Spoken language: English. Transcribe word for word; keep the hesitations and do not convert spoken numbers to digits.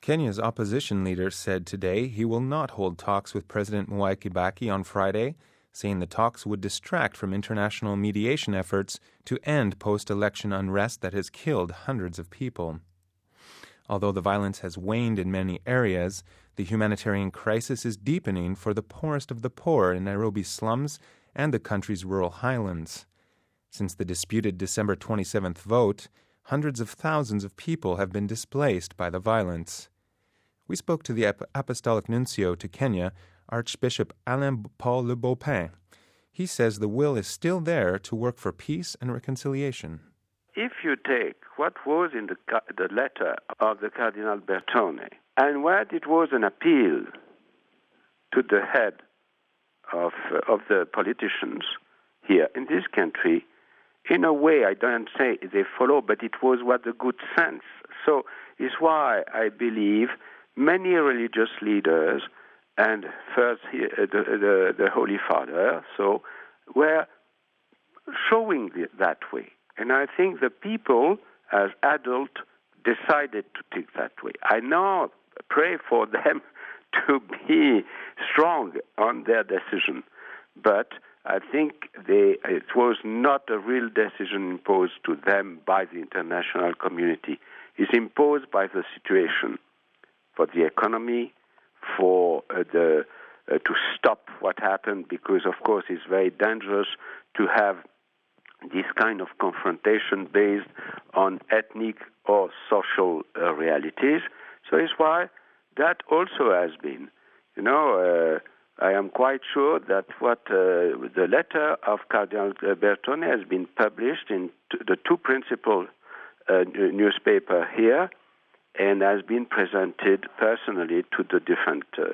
Kenya's opposition leader said today he will not hold talks with President Mwai Kibaki on Friday, saying the talks would distract from international mediation efforts to end post-election unrest that has killed hundreds of people. Although the violence has waned in many areas, the humanitarian crisis is deepening for the poorest of the poor in Nairobi's slums and the country's rural highlands. Since the disputed December twenty-seventh vote, hundreds of thousands of people have been displaced by the violence. We spoke to the Apostolic Nuncio to Kenya, Archbishop Alain Paul Le Beaupin. He says the will is still there to work for peace and reconciliation. If you take what was in the, the letter of the Cardinal Bertone, and what it was an appeal to the head of, uh, of the politicians here in this country, in a way, I don't say they follow, but it was what the good sense. So it's why I believe many religious leaders, and first here, uh, the, the, the Holy Father, so were showing the, that way. And I think the people, as adults, decided to take that way. I now pray for them to be strong on their decision, but I think they, it was not a real decision imposed to them by the international community. It's imposed by the situation for the economy, for uh, the uh, to stop what happened, because, of course, it's very dangerous to have this kind of confrontation based on ethnic or social uh, realities. So it's why that also has been, you know, uh, I am quite sure that what uh, the letter of Cardinal Bertone has been published in t- the two principal uh, newspaper here, and has been presented personally to the different uh,